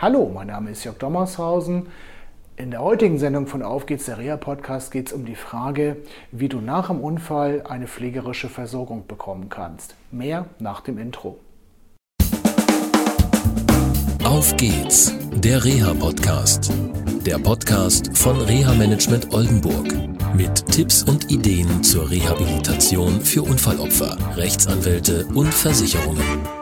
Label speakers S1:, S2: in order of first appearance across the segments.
S1: Hallo, mein Name ist Jörg Dommershausen. In der heutigen Sendung von Auf geht's, der Reha-Podcast, geht es um die Frage, wie du nach dem Unfall eine pflegerische Versorgung bekommen kannst. Mehr nach dem Intro.
S2: Auf geht's, der Reha-Podcast. Der Podcast von Reha-Management Oldenburg. Mit Tipps und Ideen zur Rehabilitation für Unfallopfer, Rechtsanwälte und Versicherungen.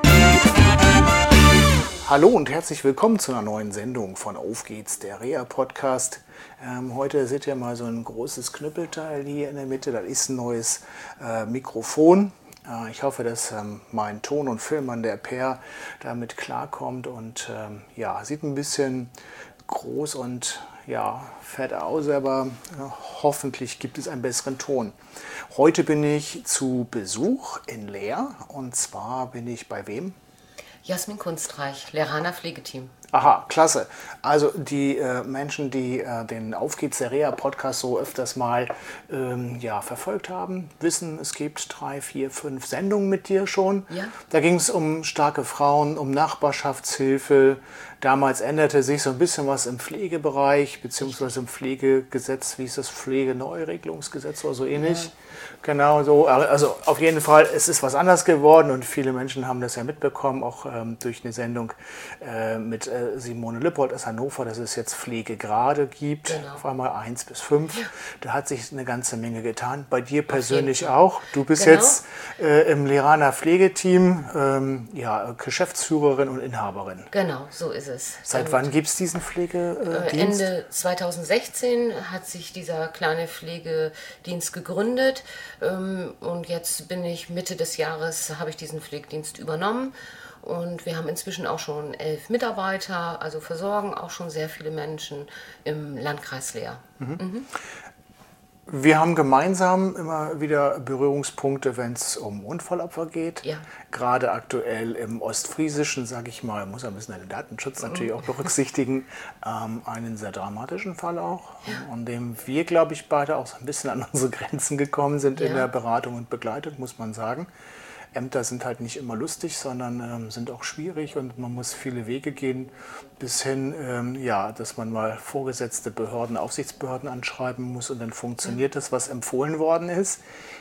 S1: Hallo und herzlich willkommen zu einer neuen Sendung von Auf geht's, der Reha-Podcast. Heute seht ihr mal so ein großes Knüppelteil hier in der Mitte. Das ist ein neues Mikrofon. Ich hoffe, dass mein Ton- und Filmmann, der Per, damit klarkommt. Und sieht ein bisschen groß und fett aus, aber hoffentlich gibt es einen besseren Ton. Heute bin ich zu Besuch in Leer. Und zwar bin ich bei wem?
S3: Jasmin Kunstreich, Leeraner Pflegeteam.
S1: Aha, klasse. Also die Menschen, die den Auf geht's, der Reha-Podcast so öfters mal verfolgt haben, wissen, es gibt 3, 4, 5 Sendungen mit dir schon.
S3: Ja.
S1: Da ging es um starke Frauen, um Nachbarschaftshilfe. Damals änderte sich so ein bisschen was im Pflegebereich, beziehungsweise im Pflegegesetz, wie ist das, Pflegeneuregelungsgesetz oder so ähnlich. Ja. Genau so, also auf jeden Fall, es ist was anders geworden und viele Menschen haben das ja mitbekommen, auch durch eine Sendung mit Simone Lippold aus Hannover, dass es jetzt Pflege gerade gibt, genau. Auf einmal 1 bis 5. Ja. Da hat sich eine ganze Menge getan. Bei dir persönlich auch. Du bist jetzt im Leeraner Pflegeteam, Geschäftsführerin und Inhaberin.
S3: Genau, so ist es.
S1: Seit wann gibt es diesen Pflegedienst?
S3: Ende 2016 hat sich dieser kleine Pflegedienst gegründet und jetzt bin ich Mitte des Jahres, habe ich diesen Pflegedienst übernommen. Und wir haben inzwischen auch schon 11 Mitarbeiter, also versorgen auch schon sehr viele Menschen im Landkreis Leer. Mhm.
S1: Wir haben gemeinsam immer wieder Berührungspunkte, wenn es um Unfallopfer geht. Ja. Gerade aktuell im Ostfriesischen, sage ich mal, muss ein bisschen den Datenschutz natürlich auch berücksichtigen, einen sehr dramatischen Fall auch, an dem wir, glaube ich, beide auch so ein bisschen an unsere Grenzen gekommen sind in der Beratung und Begleitung, muss man sagen. Ämter sind halt nicht immer lustig, sondern sind auch schwierig und man muss viele Wege gehen, bis hin, dass man mal vorgesetzte Behörden, Aufsichtsbehörden anschreiben muss und dann funktioniert das, was empfohlen worden ist.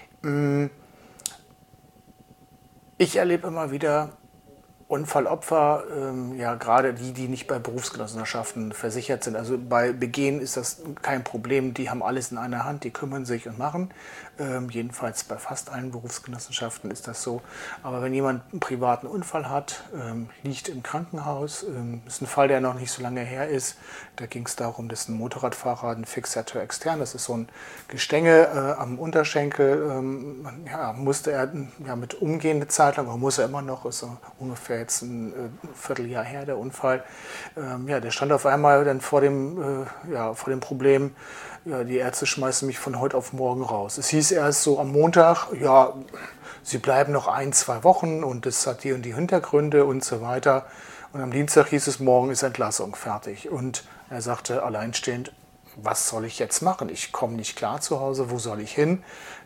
S1: Ich erlebe immer wieder Unfallopfer, gerade die nicht bei Berufsgenossenschaften versichert sind. Also bei Begehen ist das kein Problem, die haben alles in einer Hand, die kümmern sich und machen. Jedenfalls bei fast allen Berufsgenossenschaften ist das so. Aber wenn jemand einen privaten Unfall hat, liegt im Krankenhaus, ist ein Fall, der noch nicht so lange her ist. Da ging es darum, dass ein Motorradfahrer einen Fixateur extern, das ist so ein Gestänge am Unterschenkel, musste er mit umgehen eine Zeit lang, aber muss er immer noch, ist so ungefähr jetzt ein Vierteljahr her, der Unfall. Der stand auf einmal dann vor dem Problem, die Ärzte schmeißen mich von heute auf morgen raus. Es hieß erst so am Montag, sie bleiben noch 1, 2 Wochen und das hat die und die Hintergründe und so weiter. Und am Dienstag hieß es, morgen ist Entlassung, fertig. Und er sagte alleinstehend, was soll ich jetzt machen? Ich komme nicht klar zu Hause, wo soll ich hin?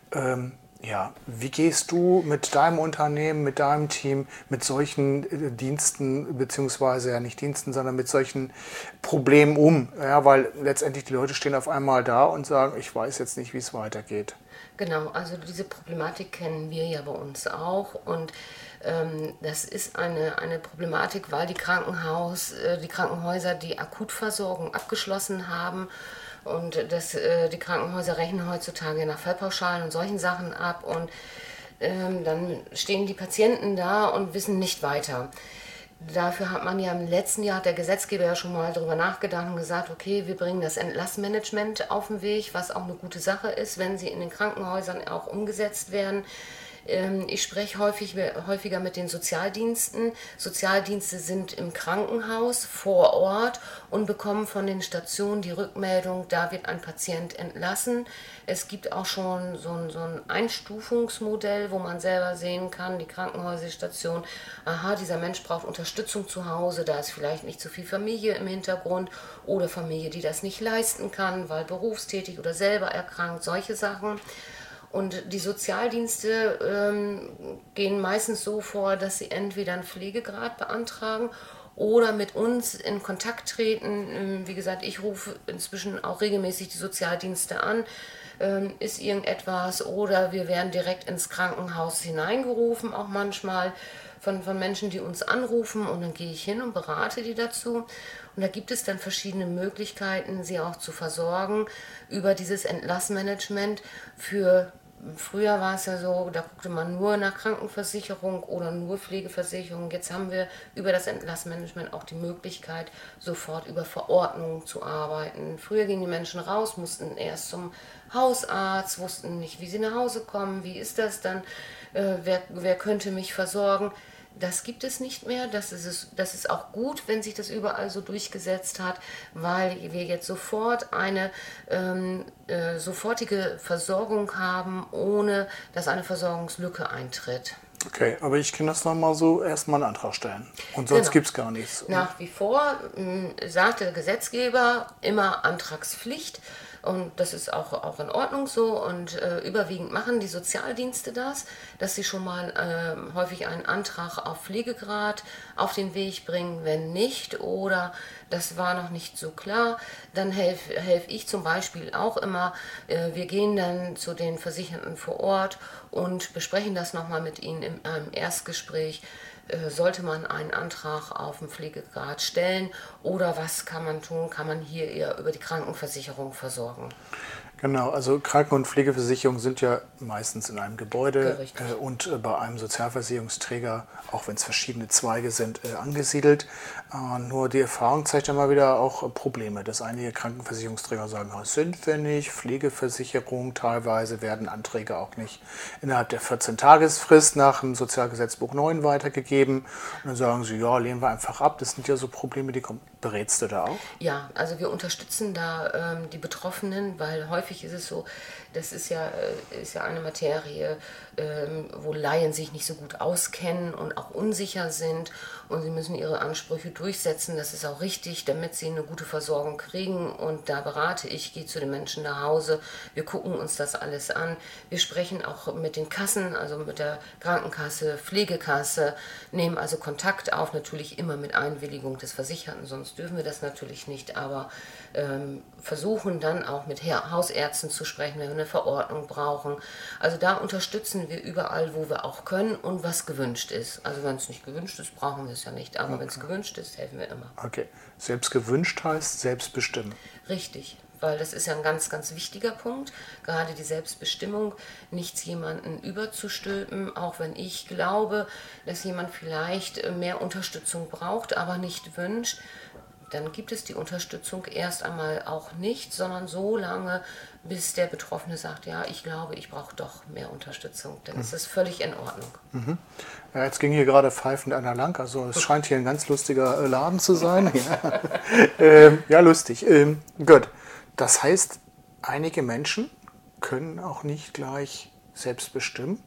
S1: Wie gehst du mit deinem Unternehmen, mit deinem Team, mit solchen Diensten, beziehungsweise ja nicht Diensten, sondern mit solchen Problemen um? Ja, weil letztendlich die Leute stehen auf einmal da und sagen, ich weiß jetzt nicht, wie es weitergeht.
S3: Genau, also diese Problematik kennen wir ja bei uns auch und das ist eine Problematik, weil die Krankenhäuser die Akutversorgung abgeschlossen haben. Und die Krankenhäuser rechnen heutzutage nach Fallpauschalen und solchen Sachen ab. Und dann stehen die Patienten da und wissen nicht weiter. Dafür hat man ja im letzten Jahr, der Gesetzgeber ja schon mal darüber nachgedacht und gesagt, okay, wir bringen das Entlassmanagement auf den Weg, was auch eine gute Sache ist, wenn sie in den Krankenhäusern auch umgesetzt werden. Ich spreche häufiger mit den Sozialdiensten. Sozialdienste sind im Krankenhaus vor Ort und bekommen von den Stationen die Rückmeldung, da wird ein Patient entlassen. Es gibt auch schon so ein Einstufungsmodell, wo man selber sehen kann, die Krankenhausstation, dieser Mensch braucht Unterstützung zu Hause, da ist vielleicht nicht so viel Familie im Hintergrund oder Familie, die das nicht leisten kann, weil berufstätig oder selber erkrankt, solche Sachen. Und die Sozialdienste gehen meistens so vor, dass sie entweder einen Pflegegrad beantragen oder mit uns in Kontakt treten. Wie gesagt, ich rufe inzwischen auch regelmäßig die Sozialdienste an. Ist irgendetwas, oder wir werden direkt ins Krankenhaus hineingerufen, auch manchmal von Menschen, die uns anrufen, und dann gehe ich hin und berate die dazu. Und da gibt es dann verschiedene Möglichkeiten, sie auch zu versorgen über dieses Entlassmanagement. Früher war es ja so, da guckte man nur nach Krankenversicherung oder nur Pflegeversicherung. Jetzt haben wir über das Entlassmanagement auch die Möglichkeit, sofort über Verordnungen zu arbeiten. Früher gingen die Menschen raus, mussten erst zum Hausarzt, wussten nicht, wie sie nach Hause kommen, wie ist das dann, wer könnte mich versorgen. Das gibt es nicht mehr. Das ist auch gut, wenn sich das überall so durchgesetzt hat, weil wir jetzt sofort eine sofortige Versorgung haben, ohne dass eine Versorgungslücke eintritt.
S1: Okay, aber ich kann das nochmal so erstmal einen Antrag stellen. Und sonst gibt es gar nichts.
S3: Nach wie vor sagt der Gesetzgeber immer Antragspflicht. Und das ist auch in Ordnung so, und überwiegend machen die Sozialdienste das, dass sie schon mal häufig einen Antrag auf Pflegegrad auf den Weg bringen. Wenn nicht oder das war noch nicht so klar, dann helfe ich zum Beispiel auch immer. Wir gehen dann zu den Versicherten vor Ort und besprechen das nochmal mit ihnen in einem Erstgespräch. Sollte man einen Antrag auf den Pflegegrad stellen oder was kann man tun? Kann man hier eher über die Krankenversicherung versorgen?
S1: Genau, also Kranken- und Pflegeversicherungen sind ja meistens in einem Gebäude und bei einem Sozialversicherungsträger, auch wenn es verschiedene Zweige sind, angesiedelt. Nur die Erfahrung zeigt immer wieder auch Probleme, dass einige Krankenversicherungsträger sagen, das sind wir nicht, Pflegeversicherung, teilweise werden Anträge auch nicht innerhalb der 14-Tagesfrist nach dem Sozialgesetzbuch 9 weitergegeben. Und dann sagen sie, ja, lehnen wir einfach ab, das sind ja so Probleme, die kommen. Berätst du da auch?
S3: Ja, also wir unterstützen da die Betroffenen, weil häufig ist es so, das ist ja eine Materie, wo Laien sich nicht so gut auskennen und auch unsicher sind, und sie müssen ihre Ansprüche durchsetzen. Das ist auch richtig, damit sie eine gute Versorgung kriegen, und da berate ich, gehe zu den Menschen nach Hause, wir gucken uns das alles an, wir sprechen auch mit den Kassen, also mit der Krankenkasse, Pflegekasse, nehmen also Kontakt auf, natürlich immer mit Einwilligung des Versicherten, sonst dürfen wir das natürlich nicht, aber versuchen dann auch mit Hausärzten zu sprechen, wenn wir eine Verordnung brauchen. Also da unterstützen wir überall, wo wir auch können und was gewünscht ist. Also wenn es nicht gewünscht ist, brauchen wir es ja nicht, aber wenn es gewünscht ist, helfen wir immer.
S1: Okay, selbst gewünscht heißt selbstbestimmen.
S3: Richtig, weil das ist ja ein ganz, ganz wichtiger Punkt, gerade die Selbstbestimmung, nichts jemanden überzustülpen, auch wenn ich glaube, dass jemand vielleicht mehr Unterstützung braucht, aber nicht wünscht. Dann gibt es die Unterstützung erst einmal auch nicht, sondern so lange, bis der Betroffene sagt, ja, ich glaube, ich brauche doch mehr Unterstützung. Dann ist es völlig in Ordnung.
S1: Mhm. Ja, jetzt ging hier gerade pfeifend einer lang, also es scheint hier ein ganz lustiger Laden zu sein. Ja, lustig. Gut. Das heißt, einige Menschen können auch nicht gleich selbst bestimmen.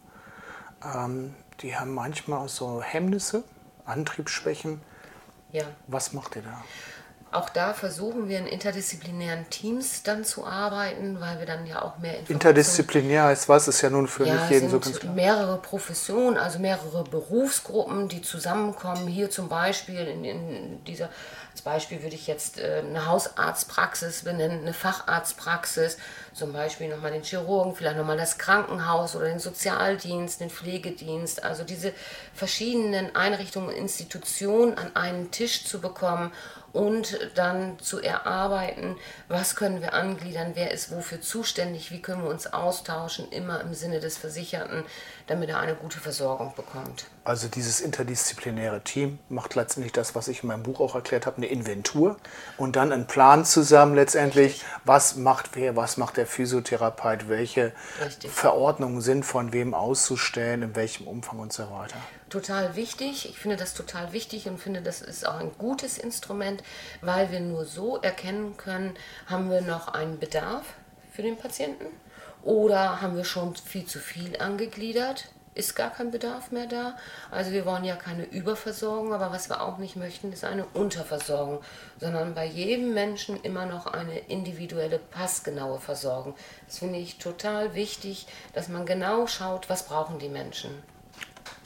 S1: Die haben manchmal auch so Hemmnisse, Antriebsschwächen.
S3: Ja.
S1: Was macht ihr da?
S3: Auch da versuchen wir in interdisziplinären Teams dann zu arbeiten, weil wir dann ja auch mehr Informationen...
S1: Interdisziplinär heißt was? Ist ja nun für nicht jeden so ganz klar.
S3: Mehrere Professionen, also mehrere Berufsgruppen, die zusammenkommen. Hier zum Beispiel in dieser... Als Beispiel würde ich jetzt eine Hausarztpraxis benennen, eine Facharztpraxis, zum Beispiel nochmal den Chirurgen, vielleicht nochmal das Krankenhaus oder den Sozialdienst, den Pflegedienst, also diese verschiedenen Einrichtungen und Institutionen an einen Tisch zu bekommen und dann zu erarbeiten, was können wir angliedern, wer ist wofür zuständig, wie können wir uns austauschen, immer im Sinne des Versicherten, damit er eine gute Versorgung bekommt.
S1: Also dieses interdisziplinäre Team macht letztendlich das, was ich in meinem Buch auch erklärt habe, eine Inventur und dann einen Plan zusammen letztendlich, richtig. Was macht wer, was macht der Physiotherapeut, welche richtig. Verordnungen sind von wem auszustellen, in welchem Umfang und so weiter.
S3: Total wichtig, ich finde das total wichtig und finde, das ist auch ein gutes Instrument, weil wir nur so erkennen können, haben wir noch einen Bedarf für den Patienten oder haben wir schon viel zu viel angegliedert, ist gar kein Bedarf mehr da. Also wir wollen ja keine Überversorgung, aber was wir auch nicht möchten, ist eine Unterversorgung, sondern bei jedem Menschen immer noch eine individuelle, passgenaue Versorgung. Das finde ich total wichtig, dass man genau schaut, was brauchen die Menschen.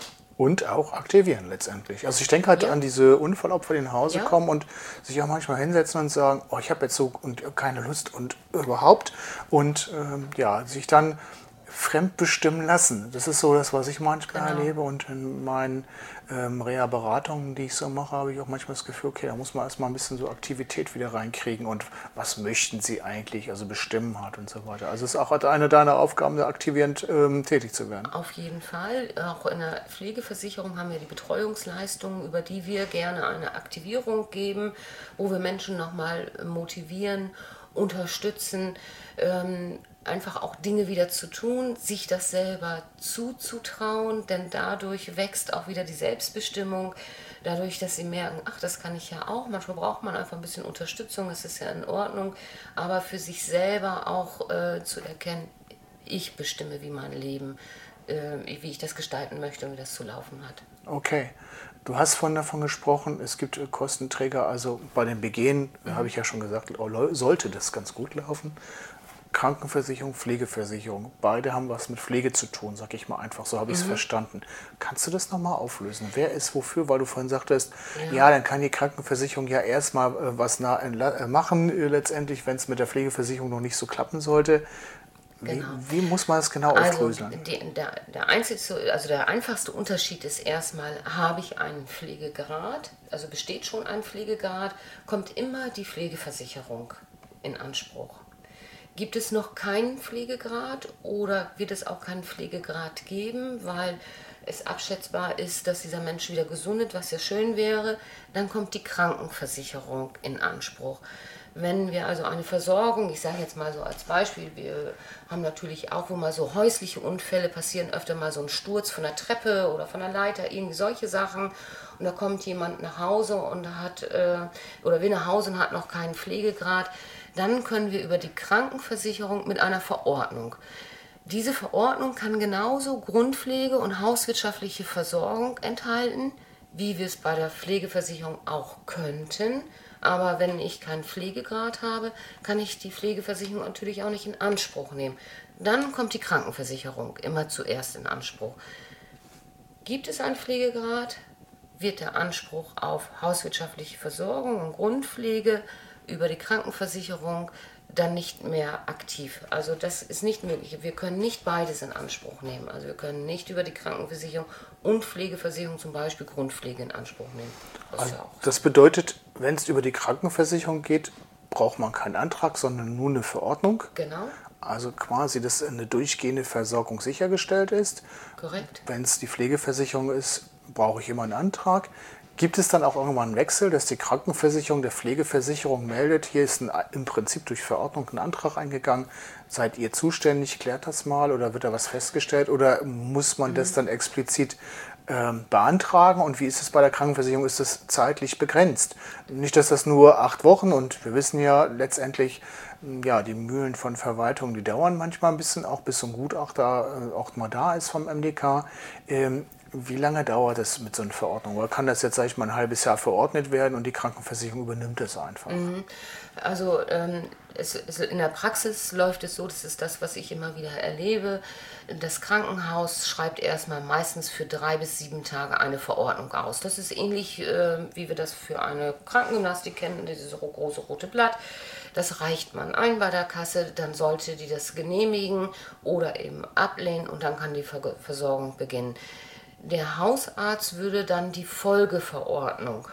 S1: Und auch aktivieren letztendlich. Also ich denke halt an diese Unfallopfer, die nach Hause kommen und sich auch manchmal hinsetzen und sagen, oh, ich habe jetzt so und keine Lust und überhaupt. Und sich dann fremdbestimmen lassen. Das ist so das, was ich manchmal erlebe. Und in meinen Reha-Beratungen, die ich so mache, habe ich auch manchmal das Gefühl, okay, da muss man erstmal ein bisschen so Aktivität wieder reinkriegen und was möchten sie eigentlich, also bestimmen hat und so weiter. Also es ist auch eine deiner Aufgaben, da aktivierend tätig zu werden.
S3: Auf jeden Fall. Auch in der Pflegeversicherung haben wir die Betreuungsleistungen, über die wir gerne eine Aktivierung geben, wo wir Menschen nochmal motivieren, unterstützen, einfach auch Dinge wieder zu tun, sich das selber zuzutrauen, denn dadurch wächst auch wieder die Selbstbestimmung, dadurch, dass sie merken, ach, das kann ich ja auch, manchmal braucht man einfach ein bisschen Unterstützung, das ist ja in Ordnung, aber für sich selber auch zu erkennen, ich bestimme, wie mein Leben, wie ich das gestalten möchte und wie das zu laufen hat.
S1: Okay. Du hast vorhin davon gesprochen, es gibt Kostenträger, also bei den Begehen, habe ich ja schon gesagt, sollte das ganz gut laufen. Krankenversicherung, Pflegeversicherung, beide haben was mit Pflege zu tun, sag ich mal einfach, so habe ich es verstanden. Kannst du das nochmal auflösen? Wer ist wofür? Weil du vorhin sagtest, dann kann die Krankenversicherung ja erstmal was machen, letztendlich, wenn es mit der Pflegeversicherung noch nicht so klappen sollte. Wie muss man das genau auflösen?
S3: Der einfachste Unterschied ist erstmal, habe ich einen Pflegegrad, also besteht schon ein Pflegegrad, kommt immer die Pflegeversicherung in Anspruch. Gibt es noch keinen Pflegegrad oder wird es auch keinen Pflegegrad geben, weil es abschätzbar ist, dass dieser Mensch wieder gesundet, was ja schön wäre, dann kommt die Krankenversicherung in Anspruch. Wenn wir also eine Versorgung, ich sage jetzt mal so als Beispiel, wir haben natürlich auch, wo mal so häusliche Unfälle passieren, öfter mal so ein Sturz von der Treppe oder von der Leiter, irgendwie solche Sachen. Und da kommt jemand nach Hause und will nach Hause und hat noch keinen Pflegegrad. Dann können wir über die Krankenversicherung mit einer Verordnung. Diese Verordnung kann genauso Grundpflege und hauswirtschaftliche Versorgung enthalten, wie wir es bei der Pflegeversicherung auch könnten. Aber wenn ich keinen Pflegegrad habe, kann ich die Pflegeversicherung natürlich auch nicht in Anspruch nehmen. Dann kommt die Krankenversicherung immer zuerst in Anspruch. Gibt es einen Pflegegrad, wird der Anspruch auf hauswirtschaftliche Versorgung und Grundpflege über die Krankenversicherung dann nicht mehr aktiv. Also das ist nicht möglich. Wir können nicht beides in Anspruch nehmen. Also wir können nicht über die Krankenversicherung und Pflegeversicherung zum Beispiel Grundpflege in Anspruch nehmen.
S1: Das bedeutet, wenn es über die Krankenversicherung geht, braucht man keinen Antrag, sondern nur eine Verordnung.
S3: Genau.
S1: Also quasi, dass eine durchgehende Versorgung sichergestellt ist.
S3: Korrekt.
S1: Wenn es die Pflegeversicherung ist, brauche ich immer einen Antrag. Gibt es dann auch irgendwann einen Wechsel, dass die Krankenversicherung der Pflegeversicherung meldet, hier ist im Prinzip durch Verordnung ein Antrag eingegangen, seid ihr zuständig, klärt das mal oder wird da was festgestellt oder muss man das dann explizit beantragen und wie ist es bei der Krankenversicherung, ist das zeitlich begrenzt? Nicht, dass das nur 8 Wochen und wir wissen ja letztendlich, die Mühlen von Verwaltung, die dauern manchmal ein bisschen, auch bis so ein Gutachter auch mal da ist vom MDK. Wie lange dauert es mit so einer Verordnung? Oder kann das jetzt, sage ich mal, ein halbes Jahr verordnet werden und die Krankenversicherung übernimmt es einfach?
S3: Also in der Praxis läuft es so, das ist das, was ich immer wieder erlebe. Das Krankenhaus schreibt erstmal meistens für 3 bis 7 Tage eine Verordnung aus. Das ist ähnlich, wie wir das für eine Krankengymnastik kennen, dieses große rote Blatt. Das reicht man ein bei der Kasse, dann sollte die das genehmigen oder eben ablehnen und dann kann die Versorgung beginnen. Der Hausarzt würde dann die Folgeverordnung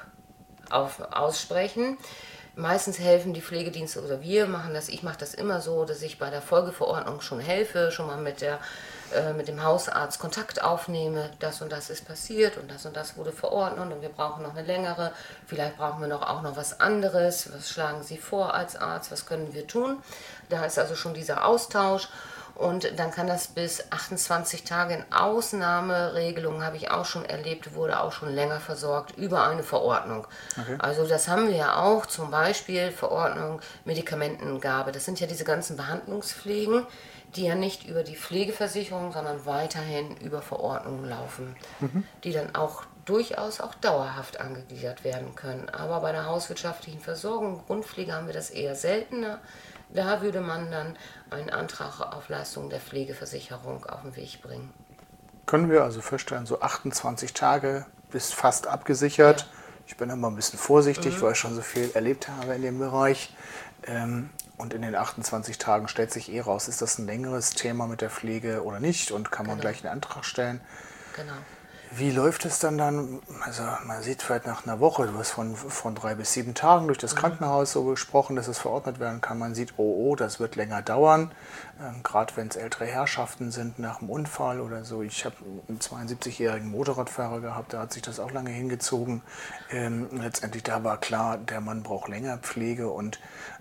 S3: aussprechen. Meistens helfen die Pflegedienste oder wir machen das. Ich mache das immer so, dass ich bei der Folgeverordnung schon helfe, schon mal mit dem Hausarzt Kontakt aufnehme. Das und das ist passiert und das wurde verordnet und wir brauchen noch eine längere. Vielleicht brauchen wir auch noch was anderes. Was schlagen Sie vor als Arzt? Was können wir tun? Da ist also schon dieser Austausch. Und dann kann das bis 28 Tage in Ausnahmeregelungen, habe ich auch schon erlebt, wurde auch schon länger versorgt über eine Verordnung. Okay. Also das haben wir ja auch, zum Beispiel Verordnung Medikamentengabe. Das sind ja diese ganzen Behandlungspflegen, die ja nicht über die Pflegeversicherung, sondern weiterhin über Verordnungen laufen, die dann auch durchaus auch dauerhaft angegliedert werden können. Aber bei der hauswirtschaftlichen Versorgung, Grundpflege haben wir das eher seltener. Da würde man dann einen Antrag auf Leistung der Pflegeversicherung auf den Weg bringen.
S1: Können wir also feststellen, so 28 Tage bist fast abgesichert. Ja. Ich bin immer ein bisschen vorsichtig, weil ich schon so viel erlebt habe in dem Bereich. Und in den 28 Tagen stellt sich raus, ist das ein längeres Thema mit der Pflege oder nicht und kann man gleich einen Antrag stellen.
S3: Genau.
S1: Wie läuft es dann? Also man sieht vielleicht nach einer Woche, du hast von 3 bis 7 Tagen durch das Krankenhaus so gesprochen, dass es verordnet werden kann. Man sieht, das wird länger dauern, gerade wenn es ältere Herrschaften sind nach einem Unfall oder so. Ich habe einen 72-jährigen Motorradfahrer gehabt, da hat sich das auch lange hingezogen. Letztendlich da war klar, der Mann braucht länger Pflege und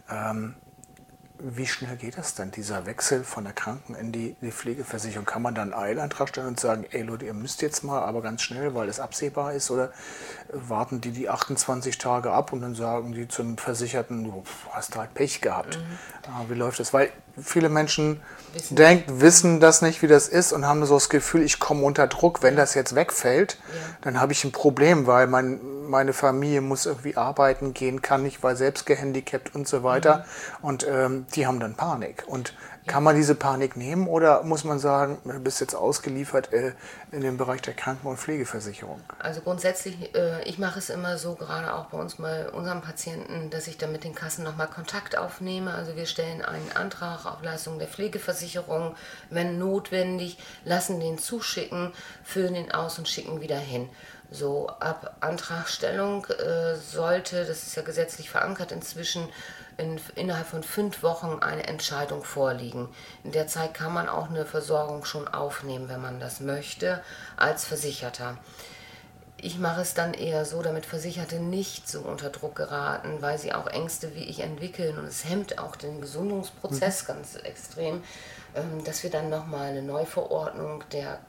S1: wie schnell geht das dann, dieser Wechsel von der Kranken- in die Pflegeversicherung? Kann man dann einen Eilantrag stellen und sagen, ey Leute, ihr müsst jetzt mal, aber ganz schnell, weil es absehbar ist? Oder warten die 28 Tage ab und dann sagen die zum Versicherten, du hast halt Pech gehabt? Wie läuft das? Weil viele Menschen wissen das nicht, wie das ist und haben so das Gefühl, ich komme unter Druck. Wenn das jetzt wegfällt, dann habe ich ein Problem, weil meine Familie muss irgendwie arbeiten gehen, kann nicht, weil selbst gehandicapt und so weiter. Und die haben dann Panik. Und kann man diese Panik nehmen oder muss man sagen, du bist jetzt ausgeliefert in dem Bereich der Kranken- und Pflegeversicherung?
S3: Also grundsätzlich, ich mache es immer so, gerade auch bei uns bei unseren Patienten, dass ich dann mit den Kassen nochmal Kontakt aufnehme. Also wir stellen einen Antrag auf Leistung der Pflegeversicherung, wenn notwendig, lassen den zuschicken, füllen den aus und schicken wieder hin. So, ab Antragstellung sollte, das ist ja gesetzlich verankert inzwischen, innerhalb von 5 Wochen eine Entscheidung vorliegen. In der Zeit kann man auch eine Versorgung schon aufnehmen, wenn man das möchte, als Versicherter. Ich mache es dann eher so, damit Versicherte nicht so unter Druck geraten, weil sie auch Ängste wie ich entwickeln und es hemmt auch den Gesundungsprozess ganz extrem, dass wir dann nochmal eine Neuverordnung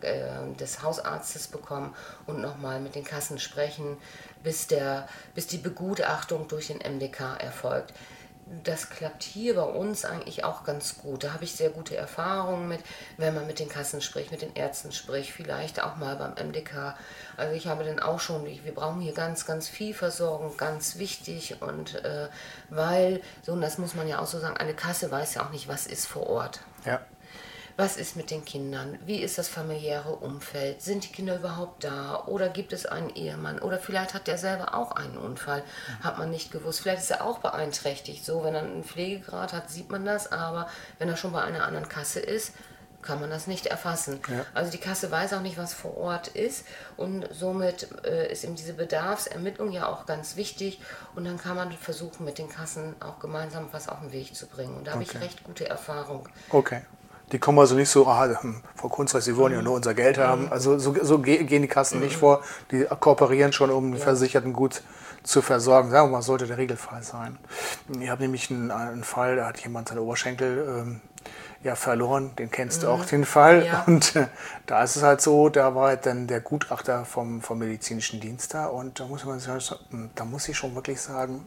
S3: des Hausarztes bekommen und nochmal mit den Kassen sprechen, bis die Begutachtung durch den MDK erfolgt. Das klappt hier bei uns eigentlich auch ganz gut. Da habe ich sehr gute Erfahrungen mit, wenn man mit den Kassen spricht, mit den Ärzten spricht, vielleicht auch mal beim MDK. Also ich habe dann auch schon, wir brauchen hier ganz, ganz viel Versorgung, ganz wichtig. Und weil, so, und das muss man ja auch so sagen, eine Kasse weiß ja auch nicht, was ist vor Ort.
S1: Ja.
S3: Was ist mit den Kindern? Wie ist das familiäre Umfeld? Sind die Kinder überhaupt da? Oder gibt es einen Ehemann? Oder vielleicht hat der selber auch einen Unfall, hat man nicht gewusst. Vielleicht ist er auch beeinträchtigt. So, wenn er einen Pflegegrad hat, sieht man das. Aber wenn er schon bei einer anderen Kasse ist, kann man das nicht erfassen. Ja. Also die Kasse weiß auch nicht, was vor Ort ist. Und somit ist eben diese Bedarfsermittlung ja auch ganz wichtig. Und dann kann man versuchen, mit den Kassen auch gemeinsam was auf den Weg zu bringen. Und da habe ich recht gute Erfahrung.
S1: Okay. Die kommen also nicht so, Frau Kunstreich, Sie wollen ja nur unser Geld haben. Also so gehen die Kassen nicht vor. Die kooperieren schon, um den Versicherten gut zu versorgen. Sagen wir mal, sollte der Regelfall sein. Ich habe nämlich einen Fall, da hat jemand seine Oberschenkel verloren. Den kennst du auch, den Fall. Ja. Und da ist es halt so, da war halt dann der Gutachter vom medizinischen Dienst da. Und da muss ich schon wirklich sagen,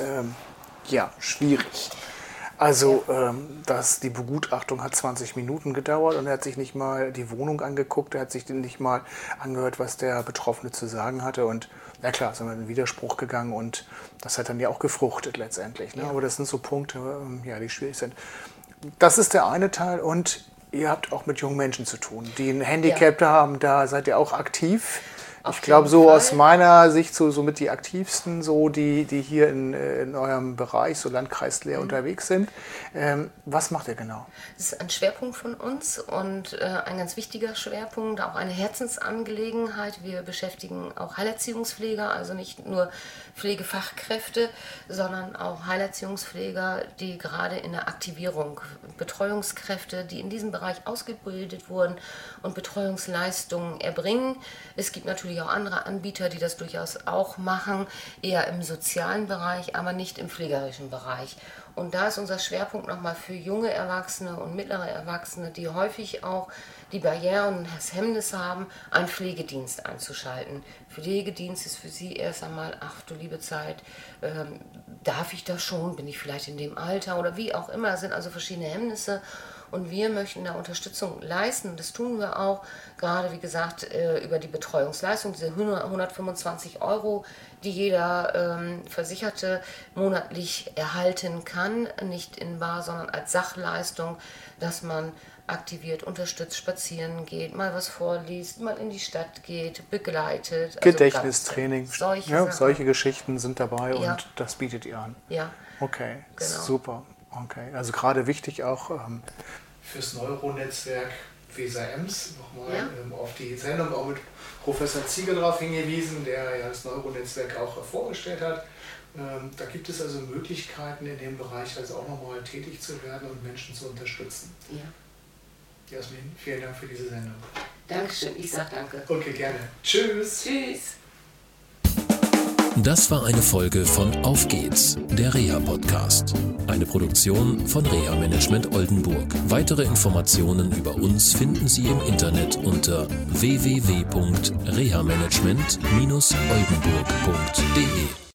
S1: schwierig. Also die Begutachtung hat 20 Minuten gedauert und er hat sich nicht mal die Wohnung angeguckt, er hat sich nicht mal angehört, was der Betroffene zu sagen hatte. Und na klar, sind wir in den Widerspruch gegangen und das hat dann ja auch gefruchtet letztendlich. Ne? Ja. Aber das sind so Punkte, die schwierig sind. Das ist der eine Teil und ihr habt auch mit jungen Menschen zu tun, die ein Handicap haben, da seid ihr auch aktiv. Ich glaube, so aus meiner Sicht so mit die aktivsten, so die hier in eurem Bereich, so landkreisleer unterwegs sind. Was macht ihr genau?
S3: Das ist ein Schwerpunkt von uns und ein ganz wichtiger Schwerpunkt, auch eine Herzensangelegenheit. Wir beschäftigen auch Heilerziehungspfleger, also nicht nur Pflegefachkräfte, sondern auch Heilerziehungspfleger, die gerade in der Aktivierung, Betreuungskräfte, die in diesem Bereich ausgebildet wurden und Betreuungsleistungen erbringen. Es gibt natürlich auch andere Anbieter, die das durchaus auch machen, eher im sozialen Bereich, aber nicht im pflegerischen Bereich. Und da ist unser Schwerpunkt nochmal für junge Erwachsene und mittlere Erwachsene, die häufig auch die Barrieren und das Hemmnis haben, einen Pflegedienst einzuschalten. Pflegedienst ist für sie erst einmal, ach du liebe Zeit, darf ich das schon, bin ich vielleicht in dem Alter oder wie auch immer, das sind also verschiedene Hemmnisse. Und wir möchten da Unterstützung leisten. Das tun wir auch, gerade wie gesagt, über die Betreuungsleistung, diese 125 €, die jeder Versicherte monatlich erhalten kann, nicht in bar, sondern als Sachleistung, dass man aktiviert, unterstützt, spazieren geht, mal was vorliest, mal in die Stadt geht, begleitet.
S1: Gedächtnistraining,
S3: Solche
S1: solche Geschichten sind dabei
S3: Ja.
S1: und das bietet ihr an.
S3: Ja.
S1: Okay,
S3: Genau.
S1: super. Okay, also gerade wichtig auch fürs Neuronetzwerk Weser-Ems nochmal auf die Sendung auch mit Professor Ziegel darauf hingewiesen, der ja das Neuronetzwerk auch vorgestellt hat. Da gibt es also Möglichkeiten in dem Bereich also auch nochmal tätig zu werden und Menschen zu unterstützen.
S3: Ja.
S1: Jasmin, vielen Dank für diese Sendung.
S3: Dankeschön, ich sag danke.
S1: Okay, gerne. Tschüss.
S3: Tschüss.
S2: Das war eine Folge von Auf geht's, der Reha-Podcast. Eine Produktion von Reha Management Oldenburg. Weitere Informationen über uns finden Sie im Internet unter www.rehamanagement-oldenburg.de.